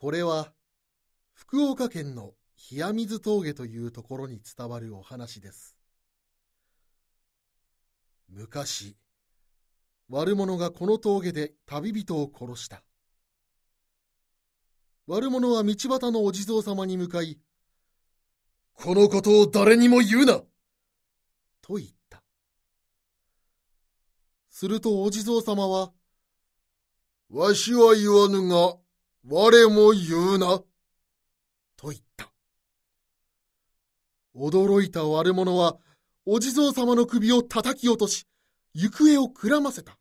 これは福岡県の冷水峠というところに伝わるお話です。昔、悪者がこの峠で旅人を殺した。悪者は道端のお地蔵様に向かい、このことを誰にも言うなと言った。するとお地蔵様は、わしは言わぬが、我も言うなと言った。驚いた悪者はお地蔵様の首を叩き落とし、行方をくらませた。